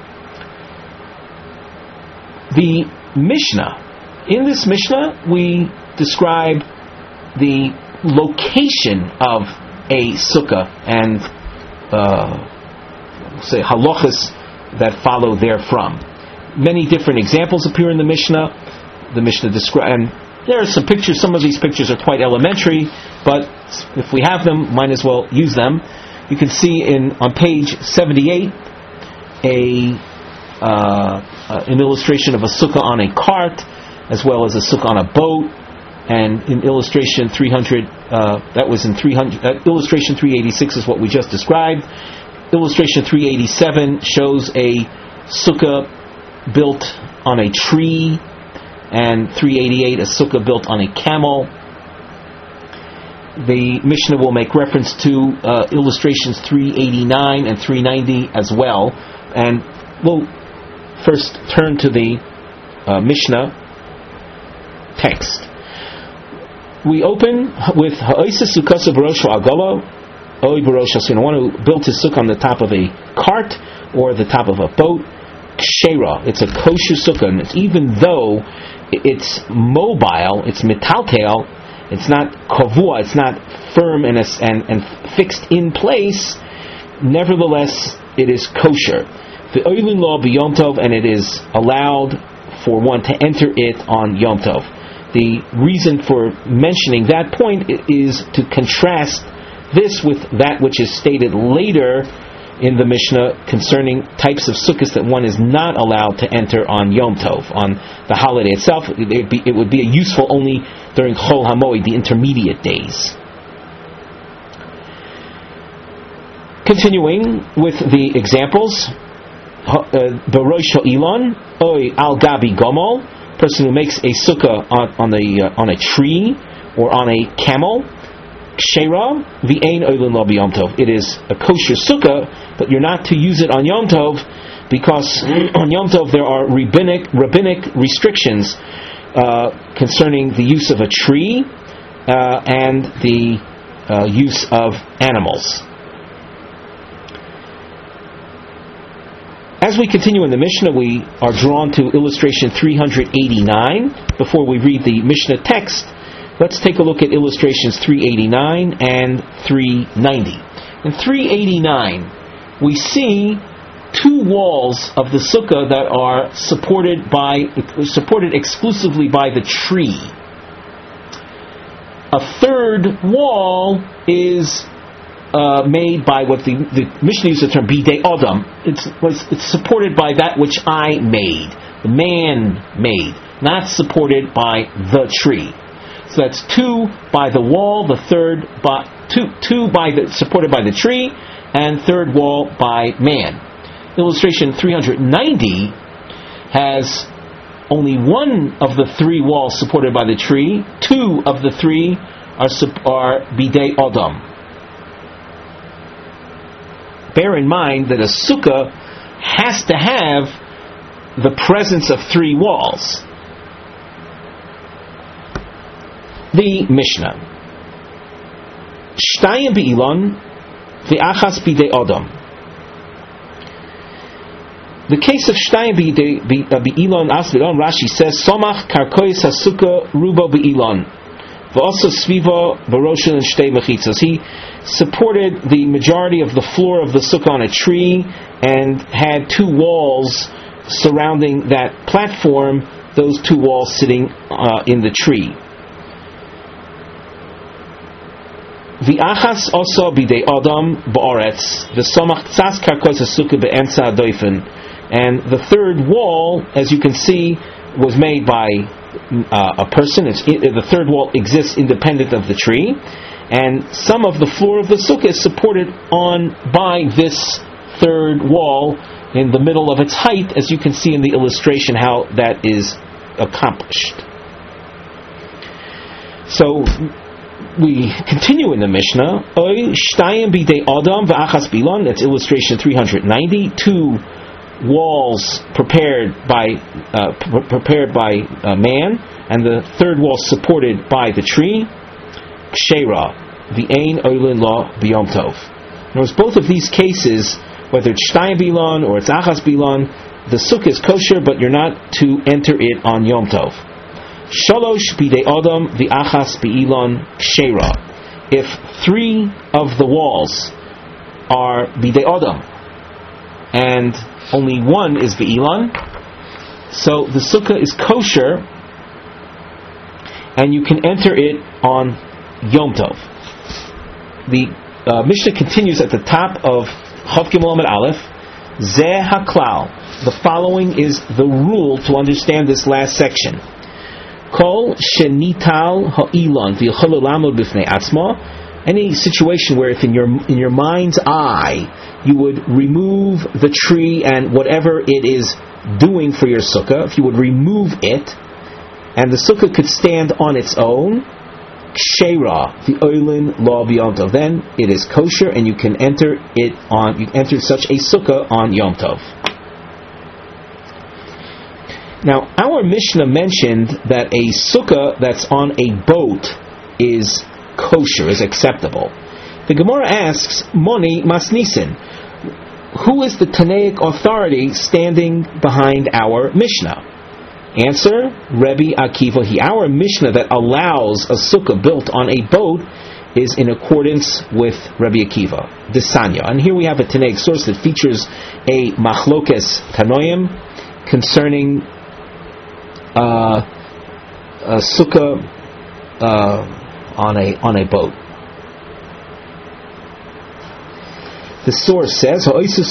The Mishnah. In this Mishnah we describe the location of a sukkah and say halachas that follow therefrom. Many different examples appear in the Mishnah. The Mishnah describes, and there are some pictures. Some of these pictures are quite elementary, but if we have them, might as well use them. You can see on page 78 an illustration of a sukkah on a cart, as well as a sukkah on a boat. And in illustration 300, illustration 386 is what we just described. Illustration 387 shows a sukkah built on a tree, and 388 a sukkah built on a camel. The Mishnah will make reference to illustrations 389 and 390 as well. And we'll first turn to the Mishnah text. We open with Ha'isa Sukkasa Barosh Agala, Oi Barosh Hasina, one who built his sukkah on the top of a cart or the top of a boat. Kshera, it's a kosher sukkah, and even though it's mobile, it's metaltail, it's not kavua, it's not firm and fixed in place, nevertheless it is kosher. The Oilin law be Yom Tov, and it is allowed for one to enter it on Yom Tov. The reason for mentioning that point is to contrast this with that which is stated later in the Mishnah concerning types of sukkahs that one is not allowed to enter on Yom Tov, on the holiday itself. It would be useful only during Chol HaMoed, the intermediate days. Continuing with the examples, Barosh Ha'ilon, Oy Al Gabi Gomol, person who makes a sukkah on a tree or on a camel. Kshera v'ein oilin lo b'Yom Tov. It is a kosher sukkah, but you're not to use it on Yom Tov, because on Yom Tov there are rabbinic restrictions concerning the use of a tree and the use of animals. As we continue in the Mishnah, we are drawn to illustration 389. Before we read the Mishnah text, let's take a look at illustrations 389 and 390. In 389, we see two walls of the sukkah that are supported exclusively by the tree. A third wall is made by what the Mishnah uses the term bidei adam. It's supported by that which I made, the man made, not supported by the tree. So that's two by the wall, the third by two by the supported by the tree, and third wall by man. Illustration 390 has only one of the three walls supported by the tree. Two of the three are bidei adam. Bear in mind that a sukkah has to have the presence of three walls. The Mishnah. Shtayim be'ilon v'achas bidei adam. The case of Shtayim be'ilon as be'ilon, Rashi says, Somach karkois hasukkah rubo be'ilon v'osa sviva v'roshin and shtei mechitzos. He supported the majority of the floor of the sukkah on a tree and had two walls surrounding that platform, those two walls sitting in the tree. V'achas also bidei adam ba'aretz v'somach tzas karkos hasukkah be'ensa adoifen. And the third wall, as you can see, was made by a person. The third wall exists independent of the tree, and some of the floor of the sukkah is supported on by this third wall in the middle of its height, as you can see in the illustration how that is accomplished. So we continue in the Mishnah. Oy shtayim bidei adam v'achas bilon. That's illustration 390. Two walls prepared by man, and the third wall supported by the tree. Kshera, the ein oilin la b'yom tov. In other words, both of these cases, whether it's shtayim bilon or it's achas bilon, the sukkah is kosher, but you're not to enter it on Yom Tov. Shalosh bidei adam v'achas be'ilon kshera. If three of the walls are bidei adam and only one is be'ilon, so the sukkah is kosher and you can enter it on Yom Tov. The Mishnah continues at the top of Chav Gimel Amud Aleph. Zeh haklal. The following is the rule to understand this last section. Kol shenital ha'ilon v'yichol lamod b'fnei atzma. Any situation where if in your mind's eye you would remove the tree and whatever it is doing for your sukkah, if you would remove it, and the sukkah could stand on its own, kshera, the oilin law b'yom tov, then it is kosher and you can enter such a sukkah on Yom Tov. Now, our Mishnah mentioned that a sukkah that's on a boat is kosher, is acceptable. The Gemara asks, Moni Masnisin, who is the Tanaic authority standing behind our Mishnah? Answer, Rebbe Akiva. Our Mishnah that allows a sukkah built on a boat is in accordance with Rebbe Akiva, the Sanya. And here we have a Tanaic source that features a Machlokes Tanoim concerning a sukkah on a boat. The source says,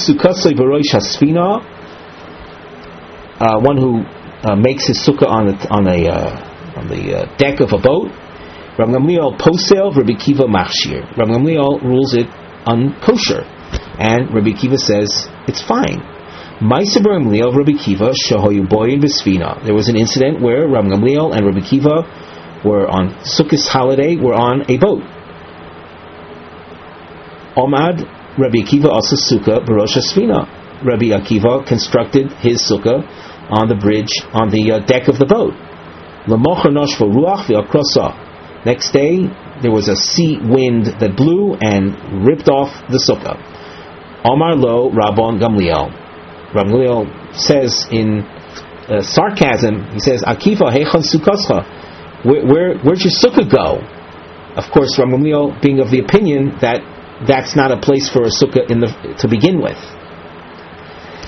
one who makes his sukkah on the deck of a boat. Rav Gamliel posel, Rabbi Kiva machshir. Rav Gamliel rules it unkosher, and Rabbi Kiva says it's fine. Ma'aser Rav Gamliel, Rabbi Kiva shahoyu boyin b'sfina. There was an incident where Rav Gamliel and Rabbi Kiva were on Sukkot holiday, were on a boat. Omad Rabbi Akiva also sukkah b'rosh hasfina. Rabbi Akiva constructed his sukkah on the bridge, on the deck of the boat. L'mocher noshva ruach v'akrosa. Next day, there was a sea wind that blew and ripped off the sukkah. Omar lo Rabban Gamliel. Rabban Gamliel says in sarcasm, he says, Akiva hechon sukkoscha. Where'd your sukkah go? Of course, Rabban Gamliel being of the opinion that that's not a place for a sukkah to begin with.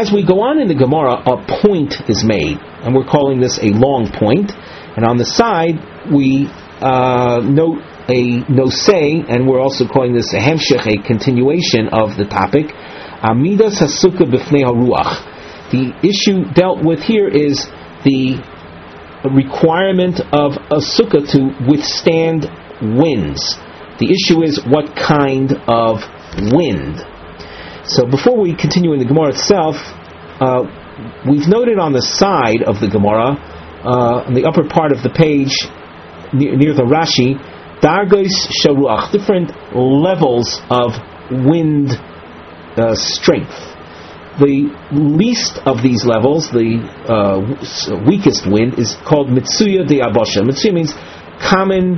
as we go on in the Gemara, a point is made, and we're calling this a long point. And on the side, we note a nosei, and we're also calling this a hemshech, a continuation of the topic. Amidas hasukah b'fnei haruach. The issue dealt with here is the requirement of a sukkah to withstand winds. The issue is what kind of wind. So before we continue in the Gemara itself, we've noted on the side of the Gemara, on the upper part of the page, near the Rashi, dargos sharuach, different levels of wind strength. The least of these levels, the weakest wind, is called Mitsuya de Abosha. Mitsuya means common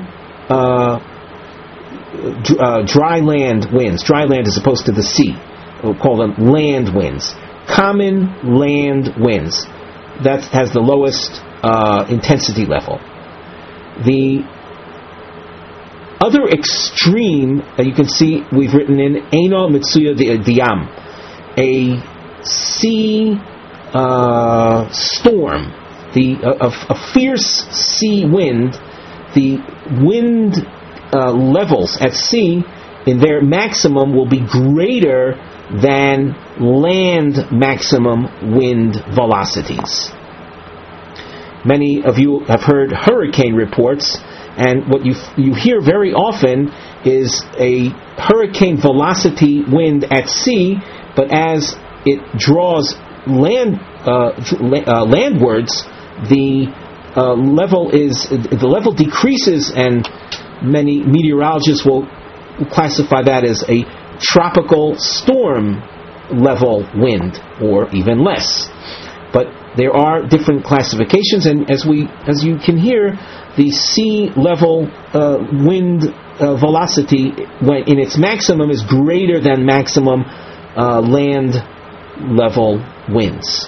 dry land winds. Dry land as opposed to the sea. We'll call them land winds. Common land winds. That has the lowest intensity level. The other extreme, you can see we've written in Eino Mitsuya de Diyam, a sea storm, a fierce sea wind. The wind levels at sea in their maximum will be greater than land maximum wind velocities. Many of you have heard hurricane reports, and what you hear very often is a hurricane velocity wind at sea, but as it draws landwards, the level decreases, and many meteorologists will classify that as a tropical storm level wind, or even less. But there are different classifications, and as you can hear, the sea level wind velocity, when in its maximum, is greater than maximum land level winds.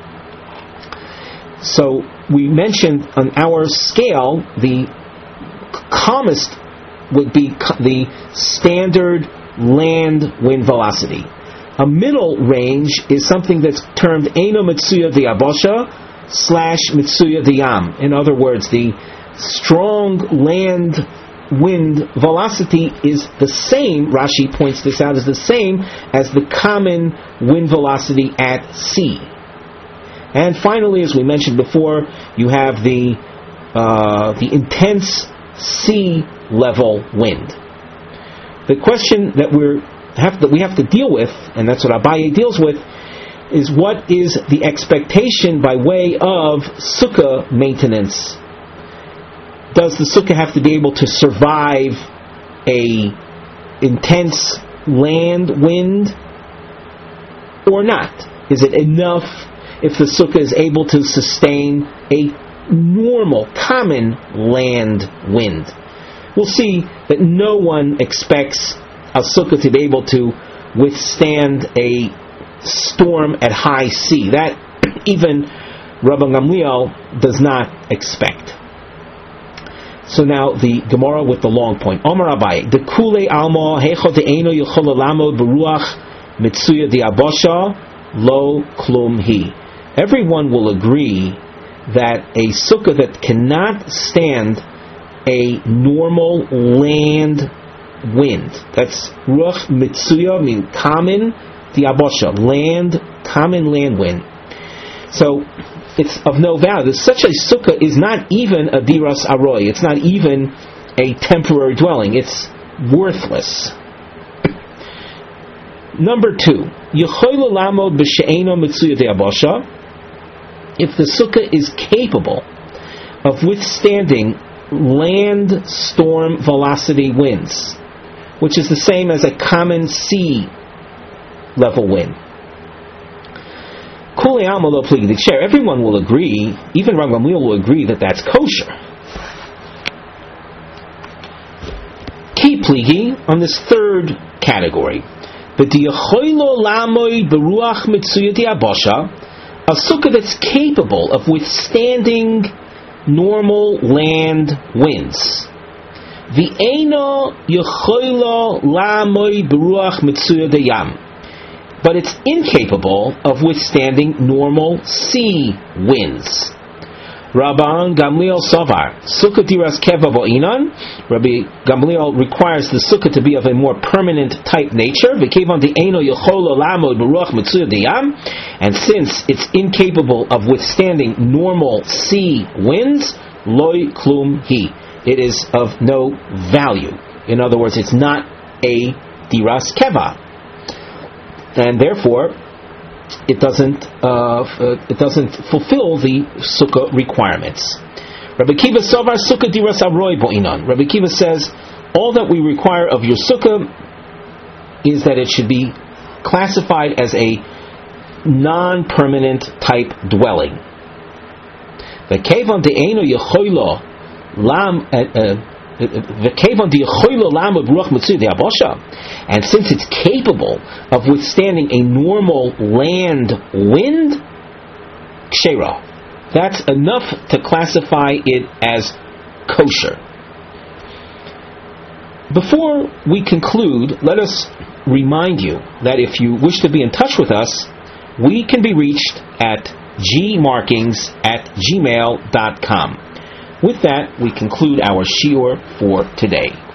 So we mentioned on our scale, the calmest would be the standard land wind velocity. A middle range is something that's termed Eino Mitsuya de Abosha / Mitsuya de Yam. In other words, the strong land wind velocity is the same, Rashi points this out, is the same as the common wind velocity at sea. And finally, as we mentioned before, you have the intense sea level wind. The question that we have to deal with, and that's what Abaye deals with, is what is the expectation by way of sukkah maintenance? Does the sukkah have to be able to survive a intense land wind or not? Is it enough if the sukkah is able to sustain a normal, common land wind? We'll see that no one expects a sukkah to be able to withstand a storm at high sea. That even Rabbi Gamliel does not expect. So now the Gemara with the long point. Omar Abaye, de kule alma hecho de eno yechol lamod beruach mitsuya de abosha lo klum hi. Everyone will agree that a sukkah that cannot stand a normal land wind, that's ruach mitsuya, mean common diabosha, common land wind. So it's of no value. Such a sukkah is not even a diras aroy. It's not even a temporary dwelling. It's worthless. Number 2, yechoylo lamod b'she'eno mitsuya diabosha. If the sukkah is capable of withstanding land storm velocity winds, which is the same as a common sea level wind. Everyone will agree, even Rav Gamliel will agree, that that's kosher. Ki pligi, on this third category, a sukkah that's capable of withstanding normal land winds. V'eino yechoilo lamoy beruach mitsuya deyam. but it's incapable of withstanding normal sea winds. Rabban Gamliel Sovar, Sukkah Diras Keva Bo'inan. Rabbi Gamliel requires the sukkah to be of a more permanent type nature. And since it's incapable of withstanding normal sea winds, Loi Klum Hi, it is of no value. In other words, it's not a Diras Keva. And therefore, it doesn't fulfill the sukkah requirements. Rabbi Kiva Sovar Sukkah Diras Aroi Bo'inan. Rabbi Kiva says all that we require of your sukkah is that it should be classified as a non-permanent type dwelling. The Kevan de'eno yechoilo lam. And since it's capable of withstanding a normal land wind, kshera, that's enough to classify it as kosher. Before we conclude, let us remind you that if you wish to be in touch with us, we can be reached at gmarkings@gmail.com. With that, we conclude our shiur for today.